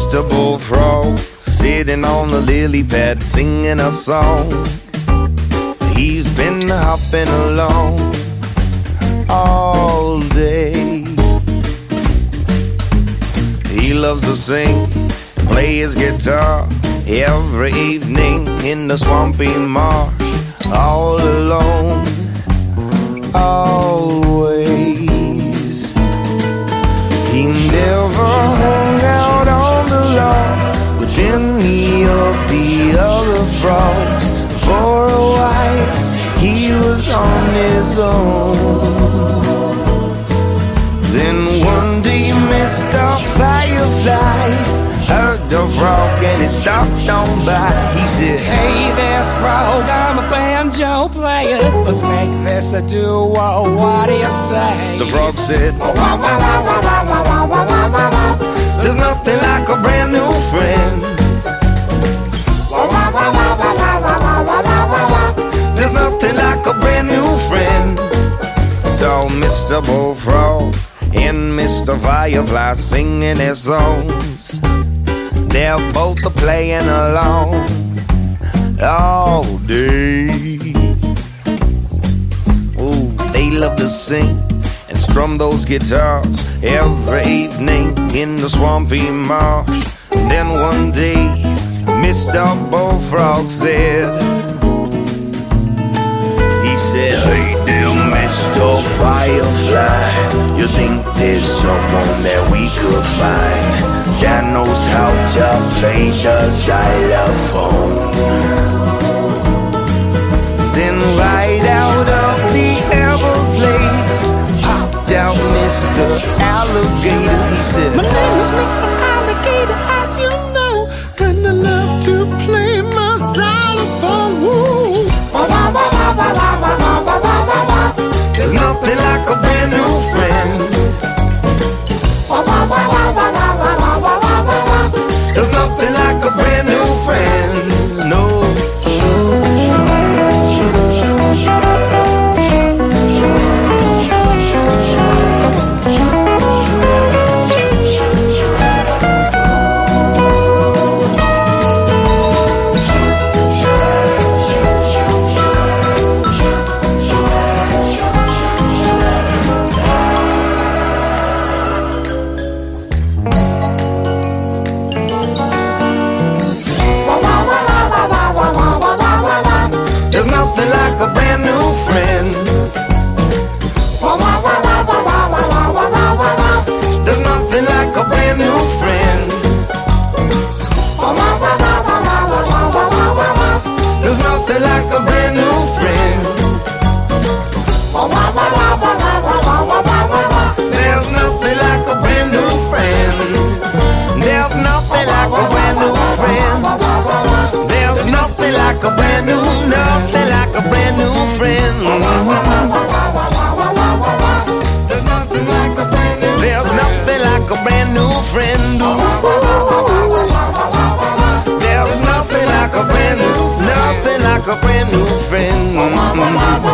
Mr. Bullfrog, sitting on the lily pad, singing a song. He's been hopping along all day. He loves to sing, play his guitar every evening in the swampy marsh, all alone, always. He never hung out on the log with any of the other frogs. For a while he was on his own. Then one day Mr. Firefly heard the frog and he stopped on by. He said, "Hey there, frog, I'm a banjo player. Let's make this a duo, what do you say?" The frog said, "There's nothing like a brand new friend. There's nothing like a brand new friend." So Mr. Bullfrog and Mr. Firefly singing their songs. They're both playing along all day. Ooh, they love to sing and strum those guitars every evening in the swampy marsh. Then one day Mr. Bullfrog said, he said, "Hey there, Mr. Firefly, you think there's someone that we could find that knows how to play the xylophone?" Then right out of the Everglades popped out Mr. Alligator. He said, "My name is Mr. Alligator, as you know, and I love to play my xylophone. Woo. There's nothing like a brand new friend. There's nothing like a brand new friend. No." There's nothing like a brand new friend. There's nothing like a brand new friend. There's nothing like a brand new friend. There's nothing like a brand new friend. There's nothing like a brand new friend. There's nothing like a brand new, nothing like a brand new friend. There's nothing like a brand new. There's nothing like a brand new friend. There's nothing like a brand new, nothing like a brand new friend.